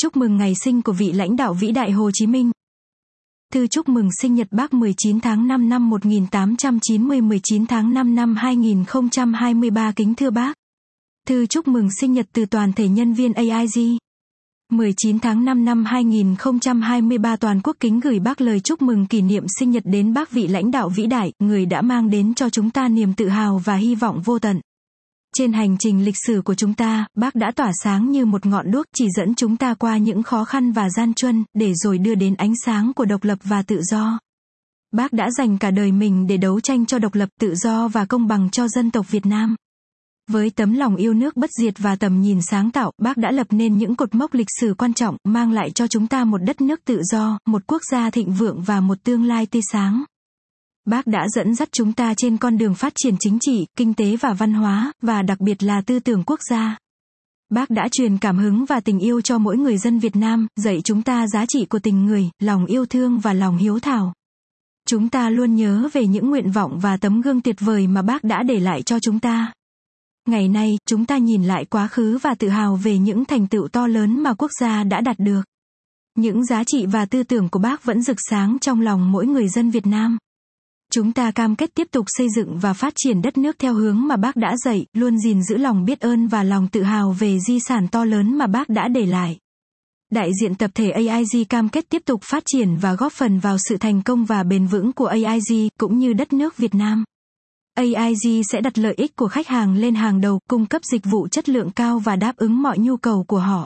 Chúc mừng ngày sinh của vị lãnh đạo vĩ đại Hồ Chí Minh. Thư chúc mừng sinh nhật Bác 19 tháng 5 năm 1890, 19 tháng 5 năm 2023. Kính thưa Bác. Thư chúc mừng sinh nhật từ toàn thể nhân viên AIG. 19 tháng 5 năm 2023, toàn quốc kính gửi Bác lời chúc mừng kỷ niệm sinh nhật đến Bác, vị lãnh đạo vĩ đại, người đã mang đến cho chúng ta niềm tự hào và hy vọng vô tận. Trên hành trình lịch sử của chúng ta, Bác đã tỏa sáng như một ngọn đuốc, chỉ dẫn chúng ta qua những khó khăn và gian truân, để rồi đưa đến ánh sáng của độc lập và tự do. Bác đã dành cả đời mình để đấu tranh cho độc lập, tự do và công bằng cho dân tộc Việt Nam. Với tấm lòng yêu nước bất diệt và tầm nhìn sáng tạo, Bác đã lập nên những cột mốc lịch sử quan trọng, mang lại cho chúng ta một đất nước tự do, một quốc gia thịnh vượng và một tương lai tươi sáng. Bác đã dẫn dắt chúng ta trên con đường phát triển chính trị, kinh tế và văn hóa, và đặc biệt là tư tưởng quốc gia. Bác đã truyền cảm hứng và tình yêu cho mỗi người dân Việt Nam, dạy chúng ta giá trị của tình người, lòng yêu thương và lòng hiếu thảo. Chúng ta luôn nhớ về những nguyện vọng và tấm gương tuyệt vời mà Bác đã để lại cho chúng ta. Ngày nay, chúng ta nhìn lại quá khứ và tự hào về những thành tựu to lớn mà quốc gia đã đạt được. Những giá trị và tư tưởng của Bác vẫn rực sáng trong lòng mỗi người dân Việt Nam. Chúng ta cam kết tiếp tục xây dựng và phát triển đất nước theo hướng mà Bác đã dạy, luôn gìn giữ lòng biết ơn và lòng tự hào về di sản to lớn mà Bác đã để lại. Đại diện tập thể AIG cam kết tiếp tục phát triển và góp phần vào sự thành công và bền vững của AIG, cũng như đất nước Việt Nam. AIG sẽ đặt lợi ích của khách hàng lên hàng đầu, cung cấp dịch vụ chất lượng cao và đáp ứng mọi nhu cầu của họ.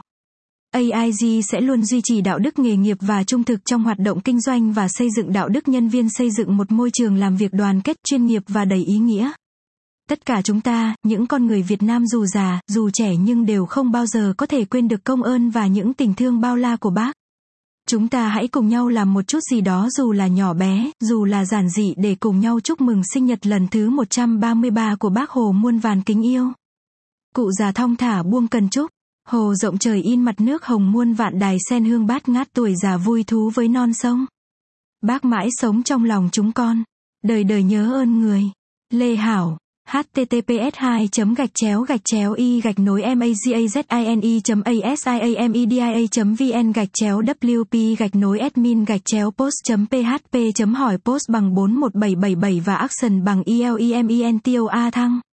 AIG sẽ luôn duy trì đạo đức nghề nghiệp và trung thực trong hoạt động kinh doanh và xây dựng đạo đức nhân viên, xây dựng một môi trường làm việc đoàn kết, chuyên nghiệp và đầy ý nghĩa. Tất cả chúng ta, những con người Việt Nam dù già, dù trẻ nhưng đều không bao giờ có thể quên được công ơn và những tình thương bao la của Bác. Chúng ta hãy cùng nhau làm một chút gì đó dù là nhỏ bé, dù là giản dị để cùng nhau chúc mừng sinh nhật lần thứ 133 của Bác Hồ muôn vàn kính yêu. Cụ già thong thả buông cần trúc. Hồ rộng trời in mặt nước hồng, muôn vạn đài sen hương bát ngát, tuổi già vui thú với non sông. Bác mãi sống trong lòng chúng con. Đời đời nhớ ơn người. Lê Hảo. https://gạch chéo y-nối-mazia-admin-wp-admin-post.php hỏi post bằng 41777 và action bằng ELEMENTOA thăng.